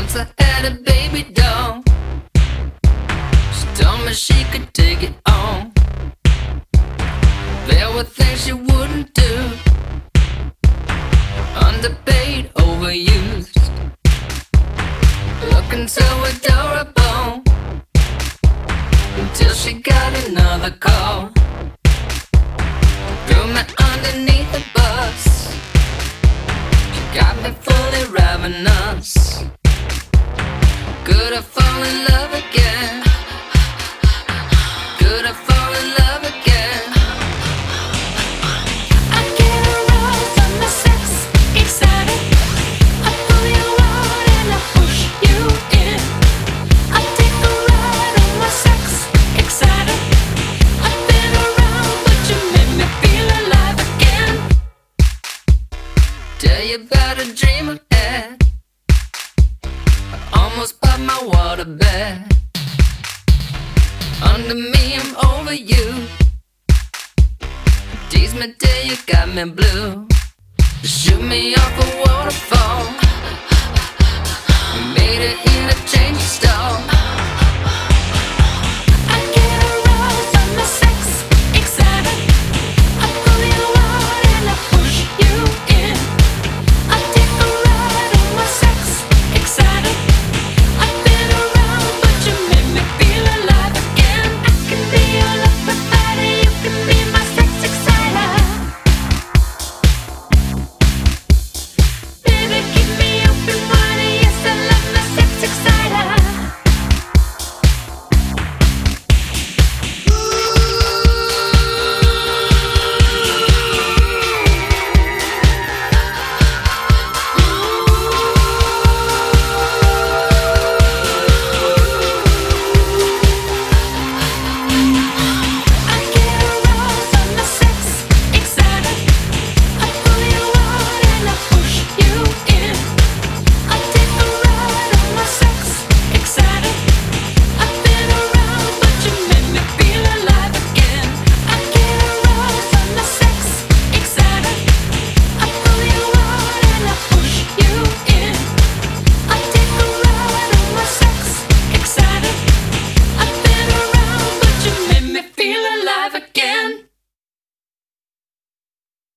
Once I had a baby doll. She told me she could take it on. There were things she wouldn't do. Underpaid, overused, looking so adorable, until she got another call. Threw me underneath the bus. She got me fully ravenous. Could I fall in love again? Could I fall in love again? I get a rush from the sex, excited. I pull you out and I push you in. I take a ride on my sex, excited. I've been around, but you made me feel alive again. Tell you about a dream I had. I almost popped my water bag. Under me, I'm over you. Tease me till you got me blue. Shoot me off a waterfall.